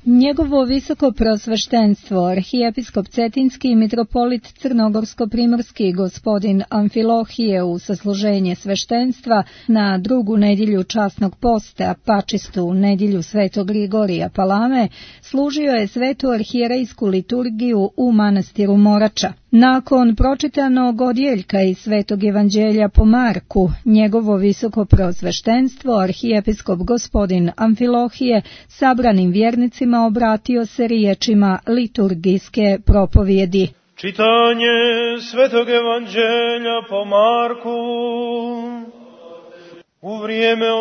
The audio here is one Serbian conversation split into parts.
Njegovo visoko prosveštenstvo, arhijepiskop Cetinski i mitropolit Crnogorsko-primorski gospodin Amfilohije u sasluženje sveštenstva na drugu nedjelju časnog posta, pačistu nedjelju Svetog Grigorija Palame, služio je svetu arhijerejsku liturgiju u manastiru Morača. Nakon pročitanog odjeljka iz Svetog evanđelja po Marku, njegovo visoko prosveštenstvo, arhijepiskop gospodin Amfilohije, sabranim vjernicima obratio se riječima liturgijske propovjedi. Čitanje Svetog evanđelja po Marku. U vrijeme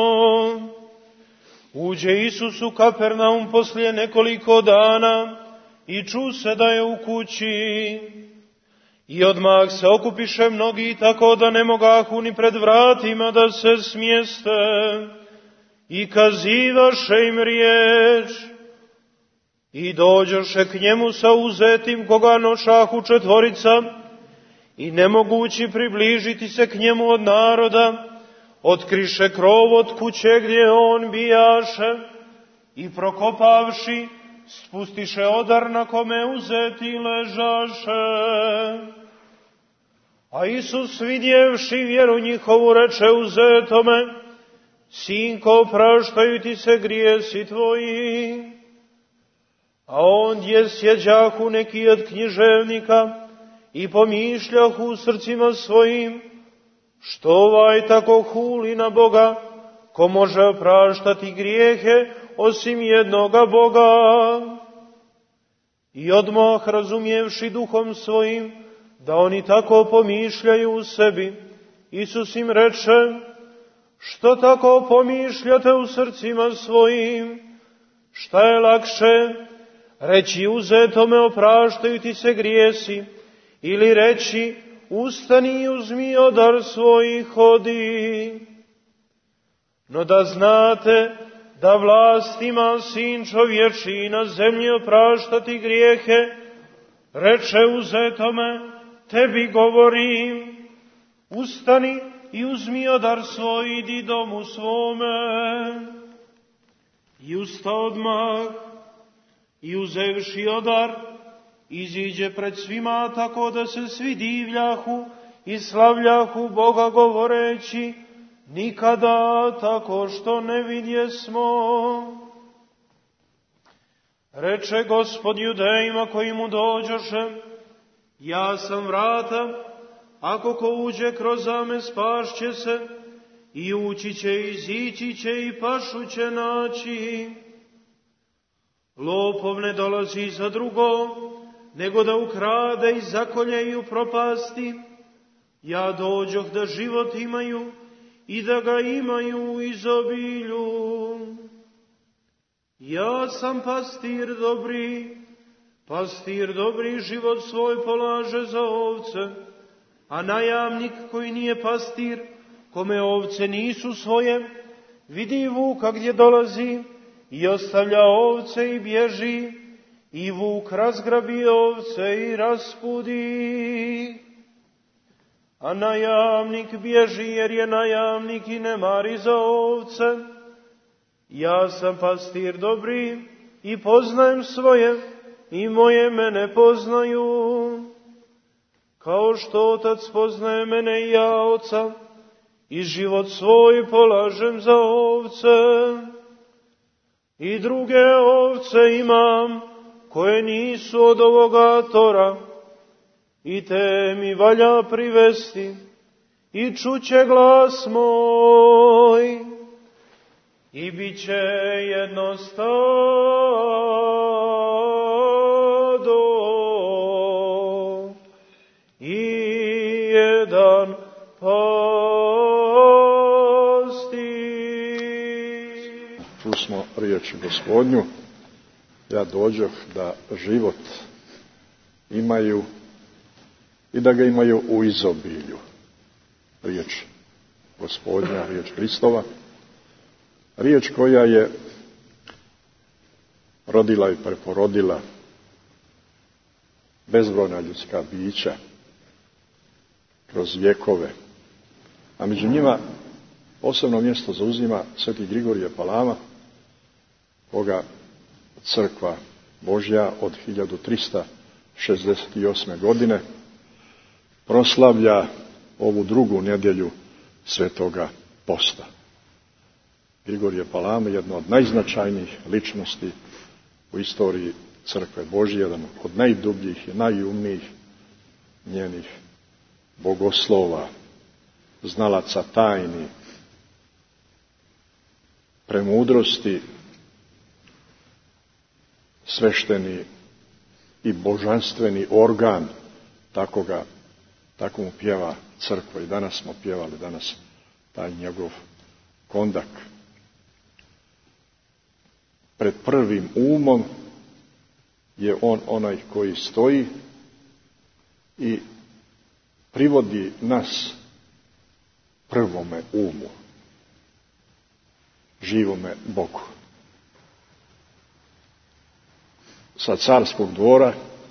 uđe Isus u Kapernaum poslije nekoliko dana i ču se da je u kući. I odmah se okupiše mnogi, tako da ne mogahu ni pred vratima da se smjeste. I kazivaše im riječ. I dođoše k njemu sa uzetim, koga nošahu četvorica, i nemogući približiti se k njemu od naroda, otkriše krov od kuće gdje on bijaše, i prokopavši, spustiše odar na kome uzeti ležaše. A Isus, vidjevši vjeru njihovu, reče uzetome: Sinko, opraštaju ti se grijesi tvoji. A ondje sjeđahu neki od književnika i pomišljahu u srcima svojim: što ovaj tako huli na Boga, ko može opraštati grijehe osim jednoga Boga? I odmah razumijevši duhom svojim da oni tako pomišljaju u sebi, Isus im reče: što tako pomišljate u srcima svojim? Šta je lakše, reći uzetome opraštaju ti se grijesi, ili reći ustani i uzmi odar svoj i hodi? No da znate da vlast ima Sin čovječiji na zemlji opraštati grijehe, reče uzetome: tebi govorim, ustani i uzmi odar svoj, idi domu svome. I usta odmah, i uzevši odar, iziđe pred svima, tako da se svi divljahu i slavljahu Boga, govoreći: nikada tako što ne vidjesmo. Reče Gospod Judejima koji mu dođoše: ja sam vrata, ako ko uđe kroz me spašće se, i ući će, izići će i pašu će naći. Lopov ne dolazi za drugo, nego da ukrade i zakolje i upropasti. Ja dođoh da život imaju i da ga imaju u izobilju. Ja sam pastir dobri život svoj polaže za ovce, a najamnik koji nije pastir, kome ovce nisu svoje, vidi vuka gdje dolazi i ostavlja ovce i bježi, i vuk razgrabi ovce i raspudi. A najamnik bježi jer je najamnik i ne mari za ovce. Ja sam pastir dobri i poznajem svoje, i moje mene poznaju. Kao što Otac poznaje mene i ja Oca, i život svoj polažem za ovce. I druge ovce imam, koje nisu od ovoga tora, i te mi valja privesti, i čuće glas moj, i bit će jedno stado i jedan pastir. Čusmo riječ Gospodnju: ja dođoh da život imaju i da ga imaju u izobilju. Riječ Gospodnja, riječ Hristova, riječ koja je rodila i preporodila bezbrojna ljudska bića kroz vjekove, a među njima posebno mjesto zauzima Sveti Grigorije Palama, koga crkva Božja od 1368. godine proslavlja ovu drugu nedjelju Svetoga posta. Grigorije Palama, jedna od najznačajnijih ličnosti u istoriji crkve Božje, jedan od najdubljih i najumnijih njenih bogoslova, znalaca tajni, premudrosti, svešteni i božanstveni organ, tako mu pjeva crkva. I danas smo pjevali taj njegov kondak. Pred prvim umom je on onaj koji stoji i privodi nas prvome umu, živome Bogu. Sa carskog dvora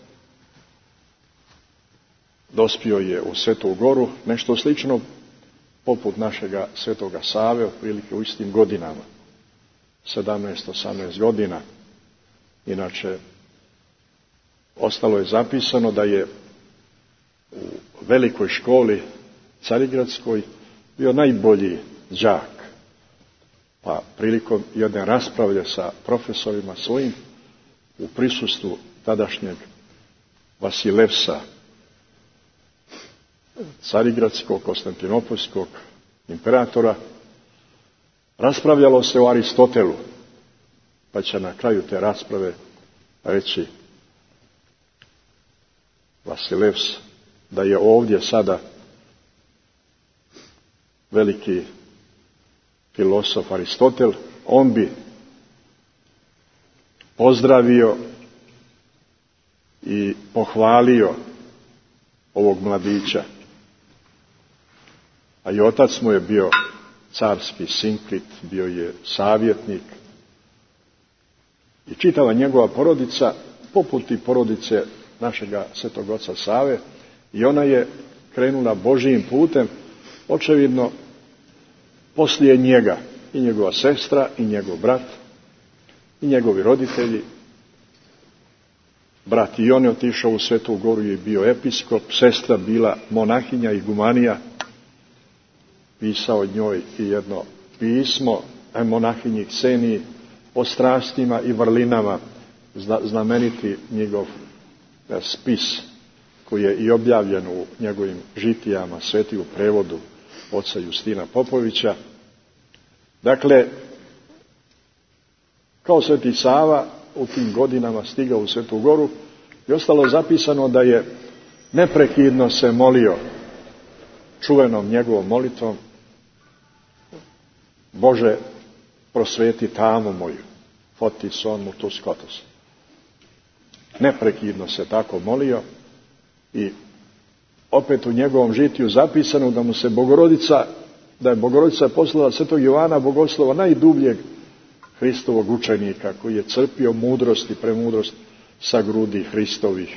dospio je u Svetu Goru, nešto slično poput našega Svetoga Save, otprilike u istim godinama, 17-18 godina. Inače, ostalo je zapisano da je u velikoj školi carigradskoj bio najbolji đak. Pa prilikom jedne rasprave sa profesorima svojim, u prisustvu tadašnjeg Vasilevsa, carigradskog, konstantinopoljskog imperatora, raspravljalo se o Aristotelu, pa će na kraju te rasprave reći Vasilevs da je ovdje sada veliki filosof Aristotel, on bi pozdravio i pohvalio ovog mladića. A i otac mu je bio carski sinklit, bio je savjetnik. I čitava njegova porodica, poput i porodice našega Svetog oca Save, i ona je krenula Božijim putem, očevidno poslije njega, i njegova sestra, i njegov brat, i njegovi roditelji. Brat i on je otišao u Svetu Goru i bio episkop, sestra bila monahinja i gumanija, pisao njoj i jedno pismo monahinji Kseniji o strastima i vrlinama, znameniti njegov spis koji je i objavljen u njegovim žitijama, sveti u prevodu oca Justina Popovića. Dakle, kao Sveti Sava u tim godinama stigao u Svetu Goru i ostalo je zapisano da je neprekidno se molio čuvenom njegovom molitvom: Bože, prosveti tamu moju, foti son mutus kotos. Neprekidno se tako molio i opet u njegovom žitiju zapisano da mu se da je Bogorodica poslala Svetog Jovana Bogoslova, najdubljeg Hristovog učenika, koji je crpio mudrost i premudrost sa grudi Hristovih.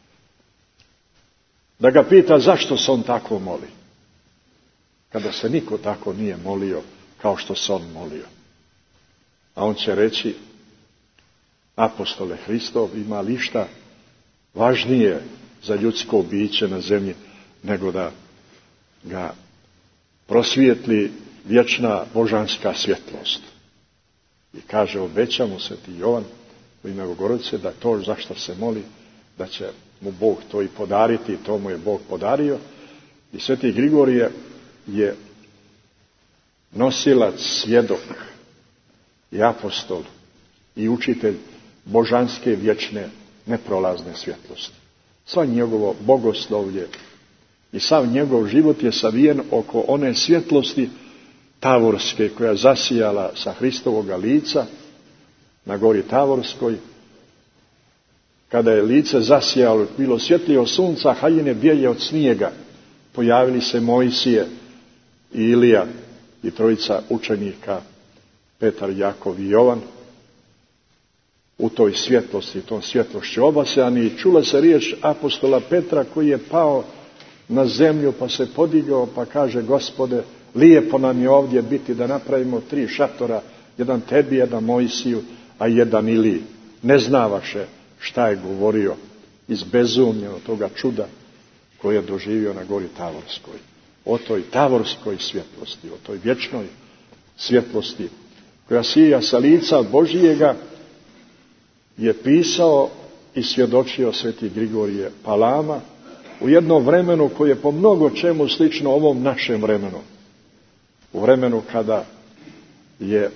Da ga pita zašto se on tako moli, kada se niko tako nije molio kao što se on molio. A on će reći: apostole Hristov, ima li šta važnije za ljudsko biće na zemlji nego da ga prosvijetli vječna božanska svjetlost. I kaže, obeća mu Sveti Jovan u ime Bogorodice da to za što se moli, da će mu Bog to i podariti, i to mu je Bog podario. I Sveti Grigorije je nosilac, svjedok i apostol i učitelj božanske vječne neprolazne svjetlosti. Sva njegovo bogoslovlje i sav njegov život je savijen oko one svjetlosti tavorske koja zasijala sa Hristovoga lica na gori Tavorskoj. Kada je lice zasijalo, bilo svjetlije od sunca, haljine bijelje od snijega, pojavili se Mojsije i Ilija i trojica učenika, Petar, Jakov i Jovan, u toj svjetlosti, tom svjetlošću obasjani, i čula se riječ apostola Petra koji je pao na zemlju pa se podigao pa kaže: Gospode, lijepo nam je ovdje biti da napravimo 3 šatora, jedan tebi, jedan Mojsiju, a jedan Iliji. ne znavaše šta je govorio, izbezumljeno toga čuda koje je doživio na gori Tavorskoj. O toj tavorskoj svjetlosti, o toj vječnoj svjetlosti koja sija sa lica Božijega je pisao i svjedočio sveti Grigorije Palama u jednom vremenu koje je po mnogo čemu slično ovom našem vremenu. U vremenu kada je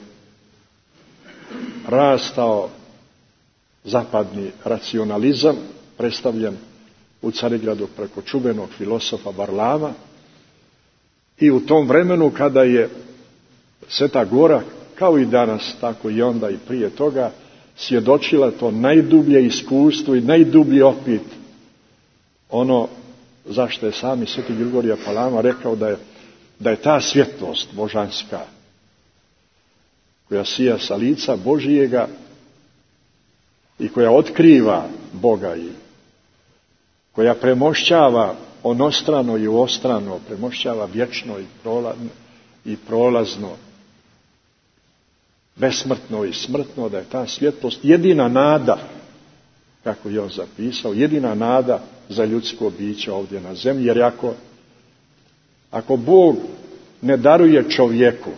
rastao zapadni racionalizam, predstavljen u Carigradu preko čuvenog filosofa Varlama, i u tom vremenu kada je Sveta Gora, kao i danas, tako i onda i prije toga, svjedočila to najdublje iskustvo i najdublji opit, ono zašto je sami sveti Grigorije Palama rekao da je ta svjetlost božanska koja sija sa lica Božijega i koja otkriva Boga i koja premošćava onostrano i ostrano, premošćava vječno i prolazno, besmrtno i smrtno, da je ta svjetlost jedina nada, kako je on zapisao, jedina nada za ljudsko biće ovdje na zemlji. Jer ako Bog ne daruje čovjeku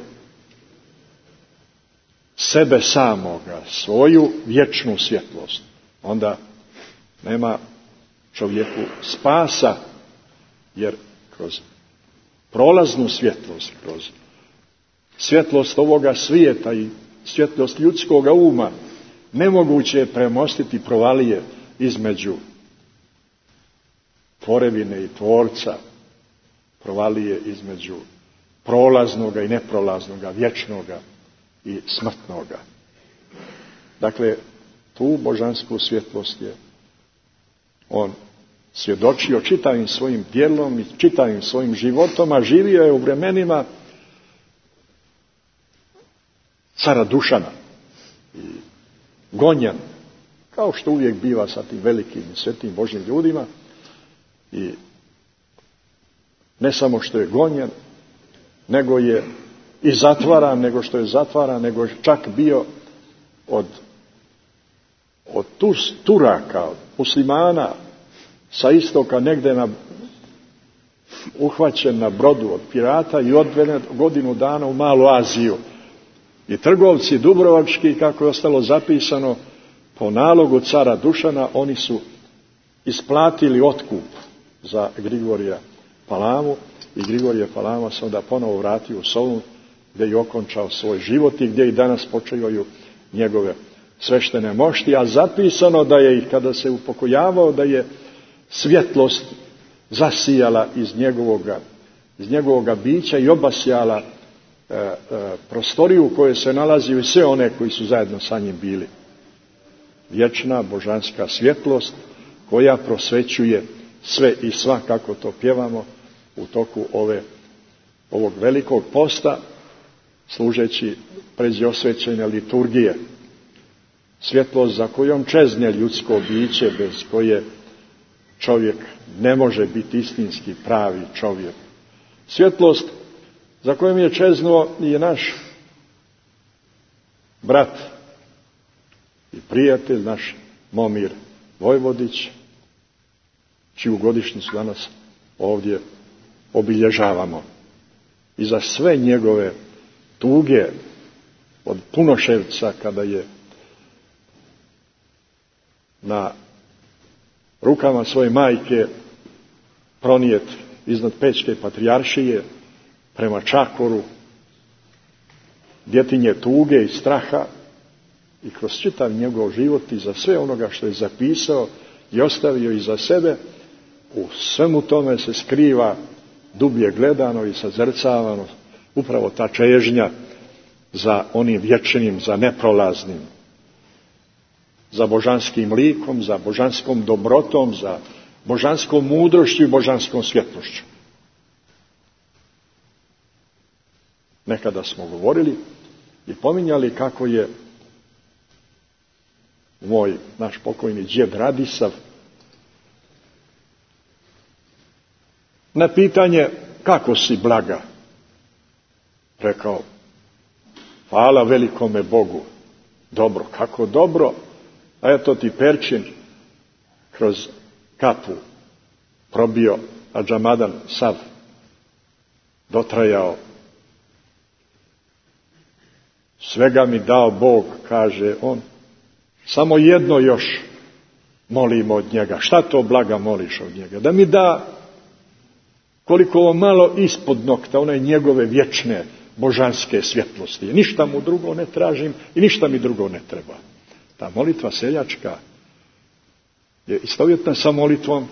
sebe samoga, svoju vječnu svjetlost, onda nema čovjeku spasa, jer kroz prolaznu svjetlost, kroz svjetlost ovoga svijeta i svjetlost ljudskoga uma, nemoguće je premostiti provalije između tvorevine i tvorca, provalije između prolaznoga i neprolaznoga, vječnoga i smrtnoga. Dakle, tu božansku svjetlost je on svjedočio čitavim svojim djelom i čitavim svojim životom, a živio je u vremenima cara Dušana i gonjen, kao što uvijek biva sa tim velikim i svetim Božjim ljudima, i ne samo što je gonjen, nego je i zatvaran, nego je čak bio od Turaka, od muslimana sa istoka negdje uhvaćen na brodu od pirata i odveden godinu dana u Malu Aziju. I trgovci dubrovački, kako je ostalo zapisano, po nalogu cara Dušana, oni su isplatili otkup za Grigorija Palamu i Grigorije Palama se onda ponovo vratio u Solun, gdje je okončao svoj život i gdje i danas počivaju njegove sveštene mošti, a zapisano da je, i kada se upokojavao, da je svjetlost zasijala iz njegovoga bića i obasjala prostoriju u kojoj se nalazio i sve one koji su zajedno sa njim bili. Vječna božanska svjetlost koja prosvećuje sve i sva, kako to pjevamo u toku ovog velikog posta, služeći pređosvećene liturgije. Svjetlost za kojom čezne ljudsko biće, bez koje čovjek ne može biti istinski pravi čovjek. Svjetlost za kojom je čeznuo i naš brat i prijatelj, naš Momir Vojvodić, čiju godišnjicu danas ovdje obilježavamo. I za sve njegove tuge od Punoševca, kada je na rukama svoje majke pronijet iznad Pećke patrijaršije prema Čakoru, djetinje tuge i straha, i kroz čitav njegov život i za sve onoga što je zapisao i ostavio iza sebe, u svemu tome se skriva dublje gledano i sazrcavano upravo ta čežnja za onim vječnim, za neprolaznim, za božanskim likom, za božanskom dobrotom, za božanskom mudrošću i božanskom svjetlošću. Nekada smo govorili i pominjali kako je naš pokojni djed Radisav na pitanje kako si blaga rekao: hvala velikome Bogu. Dobro, kako dobro? A eto ti perčin kroz kapu probio, a džamadan sav dotrajao. Svega mi dao Bog, kaže on, samo jedno još molimo od njega. Šta to blaga moliš od njega? Da mi da koliko malo ispod nokta one njegove vječne božanske svjetlosti. Ništa mu drugo ne tražim i ništa mi drugo ne treba. Ta molitva seljačka je istovjetna sa molitvom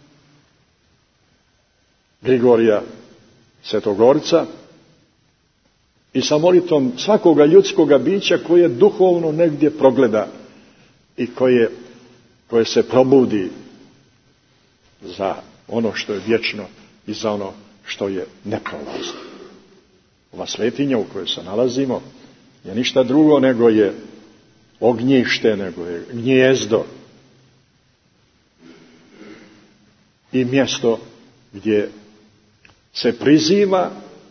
Grigorija Svetogorca i sa molitvom svakoga ljudskoga bića koje duhovno negdje progleda i koje se probudi za ono što je vječno i za ono što je neprolazno. Ova svetinja u kojoj se nalazimo je ništa drugo nego je ognjište, nego je gnijezdo i mjesto gdje se priziva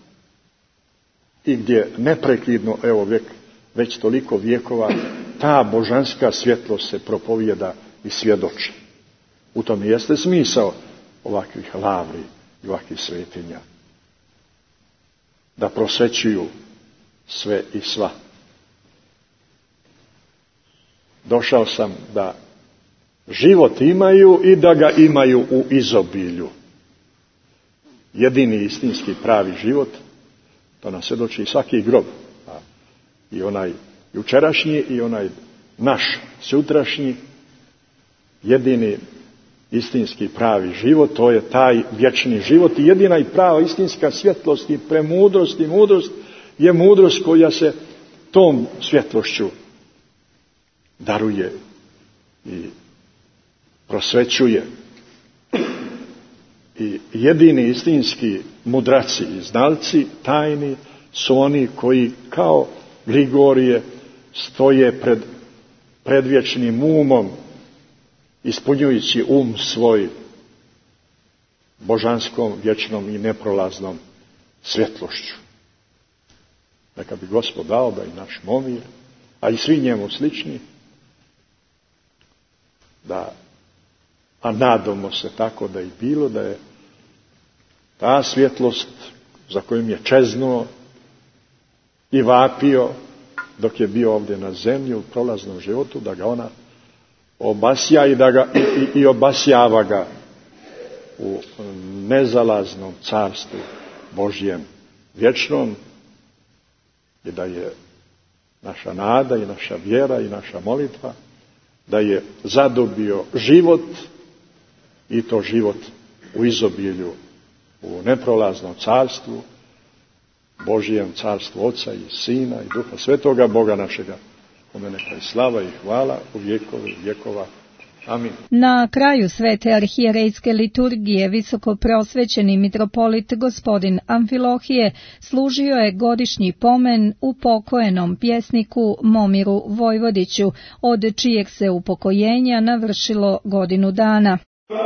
i gdje neprekidno, evo već toliko vjekova, ta božanska svjetlost se propovijeda i svjedoči. U tom jeste smisao ovakvih lavri i ovakvih svetinja. Da prosvećuju sve i sva. Došao sam da život imaju i da ga imaju u izobilju. Jedini istinski pravi život, to nam svjedoči i svaki grob. I onaj jučerašnji i onaj naš sutrašnji, jedini istinski pravi život, to je taj vječni život i jedina i prava istinska svjetlost i premudrost i mudrost je mudrost koja se tom svjetlošću daruje i prosvećuje. I jedini istinski mudraci i znalci tajni su oni koji kao Grigorije stoje pred predvječnim umom, ispunjujući svoj božanskom, vječnom i neprolaznom svjetlošću. Neka bi Gospod dao da i naš Momir, a i svi njemu slični, a nadamo se tako da i bilo, da je ta svjetlost za kojom je čeznuo i vapio dok je bio ovdje na zemlji u prolaznom životu, da ga ona obasja i obasjava ga u nezalaznom carstvu Božjem vječnom i da je naša nada i naša vjera i naša molitva da je zadobio život i to život u izobilju u neprolaznom carstvu Božjem, carstvu Oca i Sina i Duha Svetoga, Boga našega, kome neka je slava i hvala u vjekove i vjekova. Amin. Na kraju svete arhijerejske liturgije visoko prosvećeni mitropolit gospodin Amfilohije složio je godišnji pomen upokojenom pjesniku Momiru Vojvodiću, od čijeg se upokojenja navršilo godinu dana.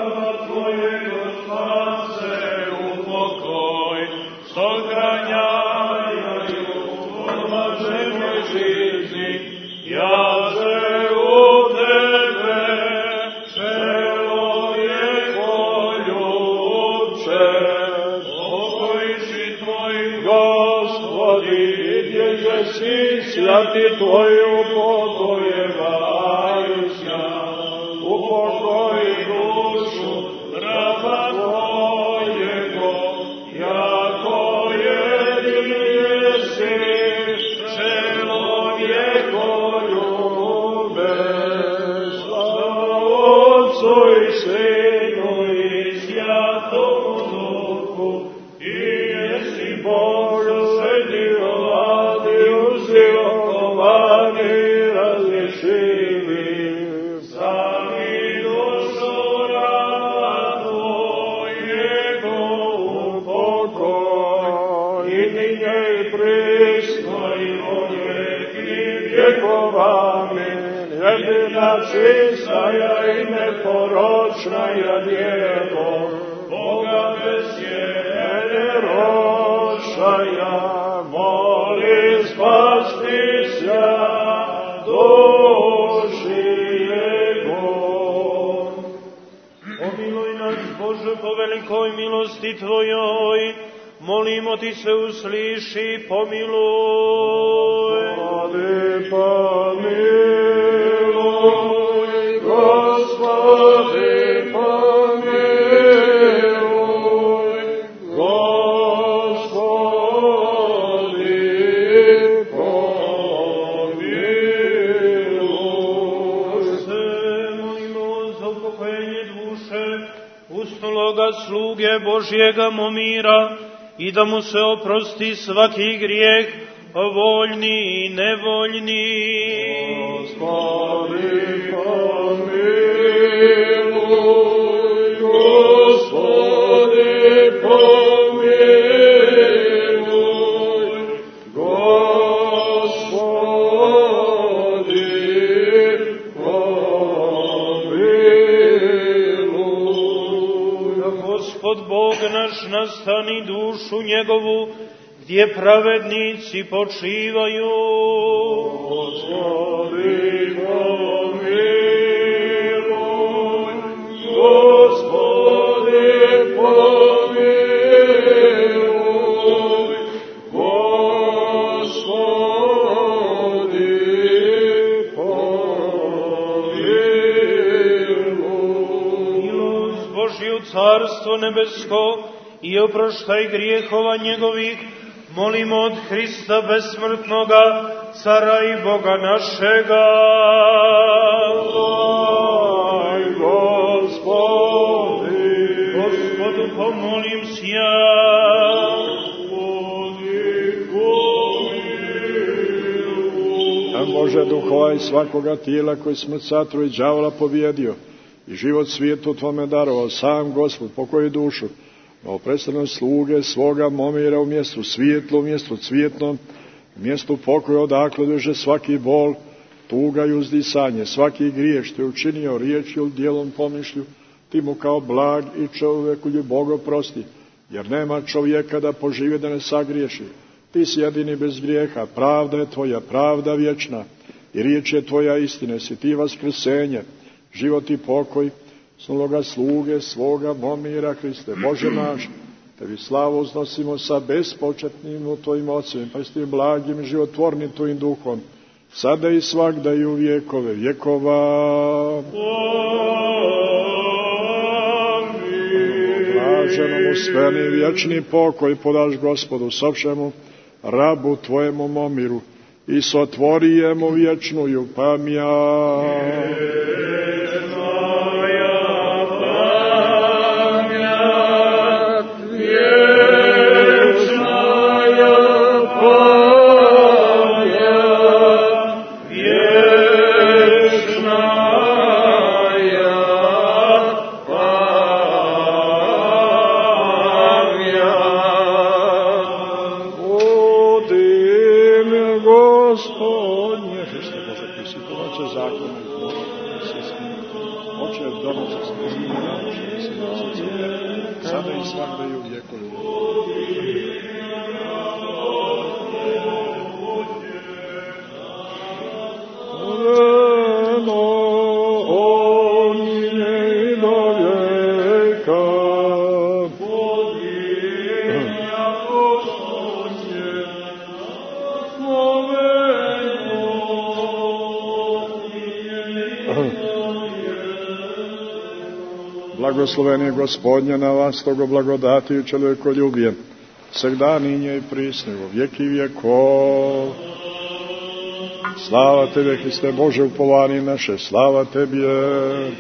Svjati tvoji upokojevaju se, upokoji dušu raba tvojego, jako jedini jesi, čelovjeko ljube. Slava Otcu i Sinu i Svjatomu Duhu, i jesi Bože svedio vladi uzilkovani različivi. Sami dušu raba tvojego upokoj, i ninje i prisno i vijeki vjekova. Amin. Jedina čistaja i neporočnaja djevo, Boga bez jene rošaja, moli spasti se duši po velikoj milosti Tvojoj, molimo Ti se usliši, pomiluj. Gospodi, pomiluj, Gospodi, pomiluj, Gospodi, pomiluj. Se molimo za upokojenje duše usnuloga sluge Božjega Momira i da mu se oprosti svaki grijeh, voljni i nevoljni. Gospodi, pomiluj, Gospodi, pomiluj, Gospodi, pomiluj. Da Gospod Bog naš nastani dušu njegovu, gdje pravednici počivaju. Gospodi, pomiluj, Gospodi, pomiluj, Gospodi, pomiluj. Milost Božju, carstvo nebesko i oproštaj grijehova njegovih, molimo od Hrista besmrtnoga, cara i Boga našega. Daj, Gospodi, Gospodu pomolim sja. A Bože, duhova i svakoga tijela koji smrt satru i đavola pobjedio i život svijetu Tvome darovao, sam Gospod pokoji dušu novoprestane sluge svoga Momira u mjestu svijetlu, u mjestu cvijetnom, u mjestu pokoja odakle dođe svaki bol, tuga i uzdisanje, svaki grijeh što je učinio riječju ili djelom pomišlju, Ti mu kao blag i čovjeku Bog oprosti, jer nema čovjeka da poživi da ne sagriješi. Ti si jedini bez grijeha, pravda je Tvoja, pravda vječna, i riječ je Tvoja istine, si Ti vaskrsenje, život i pokoj, snuloga sluge svoga Momira, Hriste, Bože naš, Tebi slavu uznosimo sa bespočetnim Tvojim Ocem, prestim blagim, životvornim Tvojim duhom, sada i svagda i u vjekove vjekova. Blaženom uspeni vječni pokoj podaš Gospodu sopšemu, rabu Tvojemu Momiru, i sotvorijemo vječnuju pamjat. Blagosloven je Gospodnja na vas, togo blagodati i čovjekoljubijem, всегда ныне и присно, во веки веков. Слава Тебе, Христе Боже, упование наше, слава Тебе.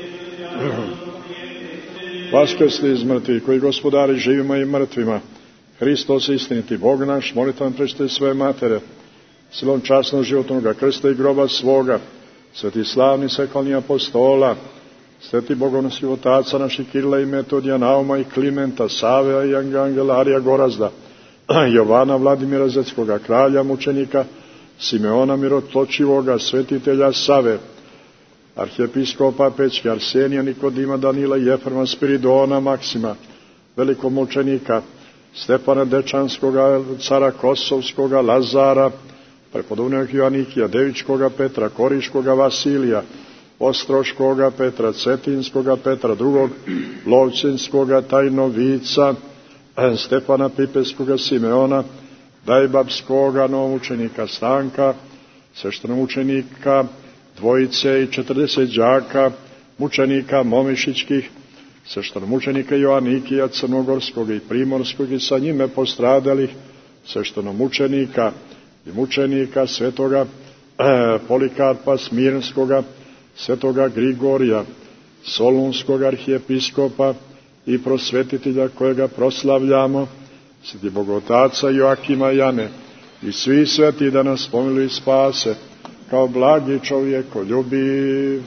Vaskrsli iz mrtvih, koji gospodari živima i mrtvima, Hristos istiniti, Bog naš, molitvam prečite sve matere, silom časnog životnog krsta i groba svoga, sveti slavni sekalni apostola, sveti bogonosni otaca naših Kirila i Metodija, Nauma i Klimenta, Savea i Angelarija Gorazda, Jovana Vladimira Zetskoga, kralja mučenika, Simeona Mirotločivoga, svetitelja Save, arhijepiskopa Pećke, Arsenija, Nikodima, Danila, Jefrema, Spiridona, Maksima, velikomučenika, Stepana Dečanskoga, cara Kosovskoga, Lazara, prepodobnog Joanikija, Devičkoga Petra, Koriškoga Vasilija, Ostroškoga Petra, Cetinskoga Petra, drugog Lovćinskoga Tajnovica, Stefana Pipejskoga Simeona, Dajbabskoga novomučenika Stanka, sveštenomučenika dvojice i 40 đaka, mučenika Momišićkih, sveštenomučenika Joanikija Crnogorskog i Primorskog i sa njime postradalih, sveštenomučenika i mučenika svetoga Polikarpa Smirnskoga, svetoga Grigorija, Solunskog arhijepiskopa i prosvetitelja kojega proslavljamo, sveti Bogotaca Joakima Jane i svi sveti da nas pomiluju i spase, kao blagi čovjekoljubiv.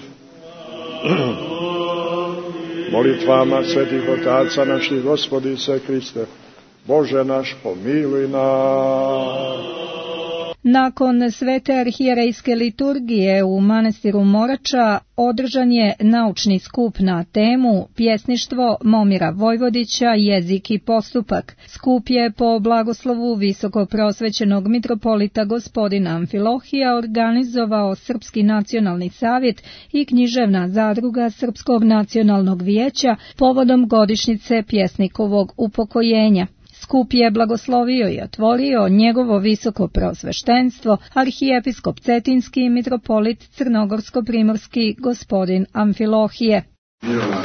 Molitvama svetih otaca naših, Gospodi Ise Hriste, Bože naš, pomiluj nas. Nakon svete arhijerejske liturgije u manastiru Morača održan je naučni skup na temu Pjesništvo Momira Vojvodića, jezik i postupak. Skup je po blagoslovu visokoprosvećenog mitropolita gospodina Amfilohija organizovao Srpski nacionalni savjet i književna zadruga Srpskog nacionalnog vijeća povodom godišnjice pjesnikovog upokojenja. Skup je blagoslovio i otvorio njegovo visoko preosveštenstvo, arhijepiskop Cetinski i mitropolit Crnogorsko-primorski gospodin Amfilohije. Ova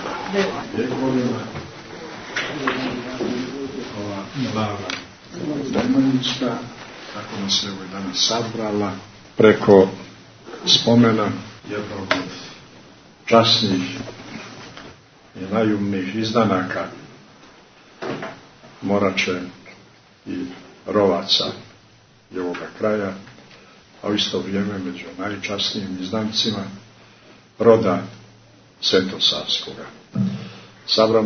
glava demonička, kako nas je ovaj danas sabrala, preko spomena jednog od časnih i najumnijih izdanaka Morače i Rovaca i ovoga kraja, a u isto vrijeme među najčasnijim izdancima roda Svetosavskoga. Sabrala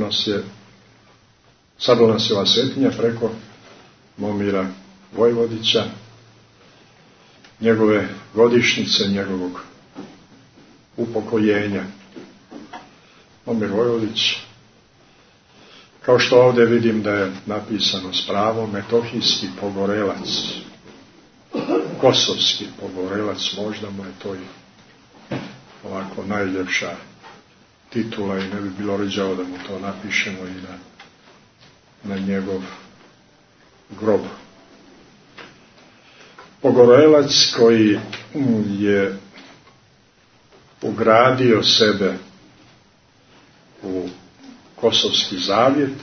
nas je ova svetinja preko Momira Vojvodića, njegove godišnjice, njegovog upokojenja. Momir Vojvodić, kao što ovdje vidim da je napisano s pravom, metohijski pogorelac, kosovski pogorelac, možda mu je to i ovako najljepša titula i ne bi bilo rđavo da mu to napišemo i na njegov grob. Pogorelac koji je ugradio sebe u Kosovski zavjet,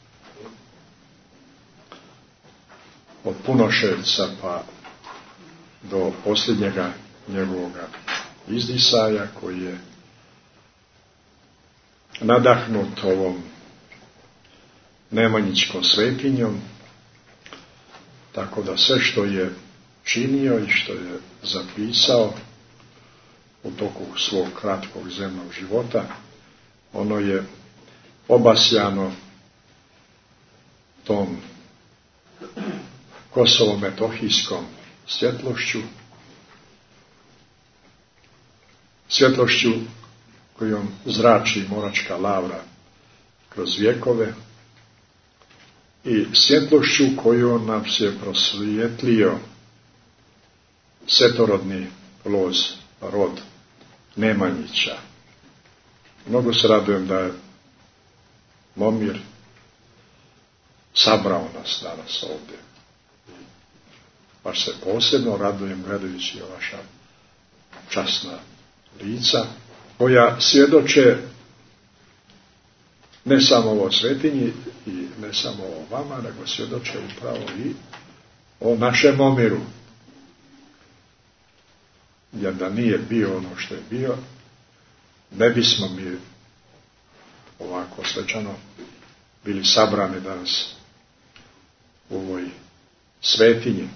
od Punoševca pa do posljednjega njegovoga izdisaja, koji je nadahnut ovom nemanjičkom svetinjom, tako da sve što je činio i što je zapisao u toku svog kratkog zemnog života, ono je obasjano tom kosovo-metohijskom svjetlošću kojom zrači Moračka lavra kroz vjekove i svjetlošću koju nam se prosvijetlio svetorodni loz, rod Nemanjića. Mnogo se radujem da je Momir sabrao nas danas ovdje. Baš se posebno radujem gledajući vaša časna lica, koja svjedoče ne samo o svetinji i ne samo o vama, nego svjedoče upravo i o našem Momiru. Jer da nije bio ono što je bio, ne bismo mi ovako svečano bili sabrani danas u ovoj svetinji.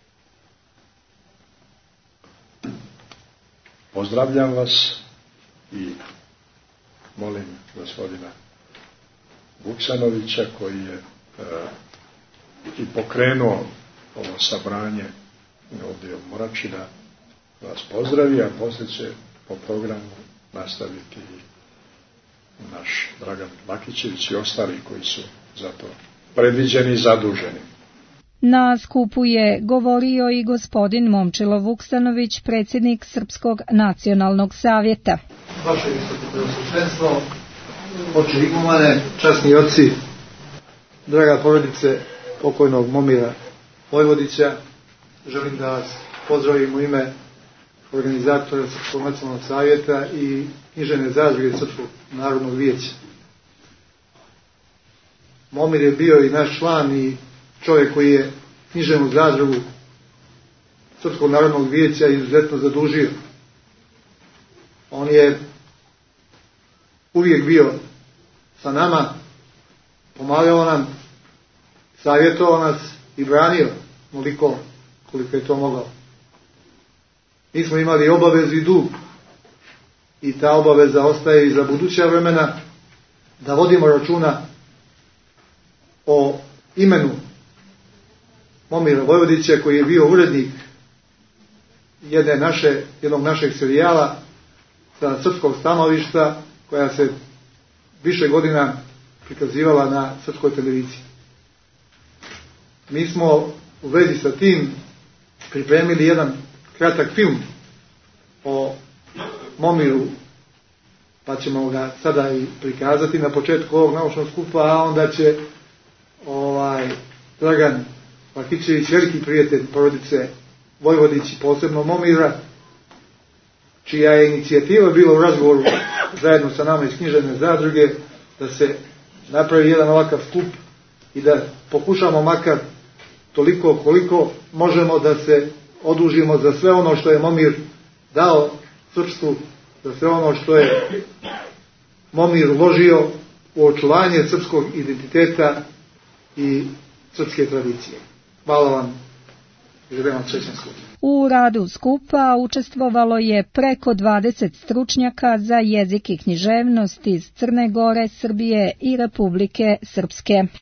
Pozdravljam vas i molim gospodina Vuksanovića, koji je i pokrenuo ovo sabranje ovdje u Morači, da vas pozdravi, a poslije će po programu nastaviti i naš Dragan Bakićević i ostali koji su za to predviđeni i zaduženi. Na skupu je govorio i gospodin Momčilo Vuksanović, predsjednik Srpskog nacionalnog savjeta. Vaše visoko preosveštenstvo, oče igumane, časni oci, draga porodice pokojnog Momira Vojvodića, želim da vas pozdravim u ime organizatora Srpskog nacionalnog savjeta i književne zadruge Srpskog narodnog vijeća. Momir je bio i naš član i čovjek koji je književnu zadrugu Srpskog narodnog vijeća izuzetno zadužio. On je uvijek bio sa nama, pomagao nam, savjetovao nas i branio koliko je to mogao. Mi smo imali obavezu i dug i ta obaveza ostaje i za buduća vremena da vodimo računa o imenu Momira Vojvodića, koji je bio urednik jednog našeg serijala sa srpskog stanovišta, koja se više godina prikazivala na srpskoj televiziji. Mi smo u vezi sa tim pripremili jedan kratak film o Momiru, pa ćemo ga sada i prikazati na početku ovog naučnog skupa, a onda će Dragan Lakićević, veliki prijatelj porodice Vojvodić i posebno Momira, čija je inicijativa bila u razgovoru zajedno sa nama iz književne zadruge, da se napravi jedan ovakav skup i da pokušamo makar toliko koliko možemo da se odužimo za sve ono što je Momir dao srpstvu, za sve ono što je Momir uložio u očuvanje srpskog identiteta i srpske tradicije. Hvala vam i želim vam srećan skup. U radu skupa učestvovalo je preko 20 stručnjaka za jezik i književnost iz Crne Gore, Srbije i Republike Srpske.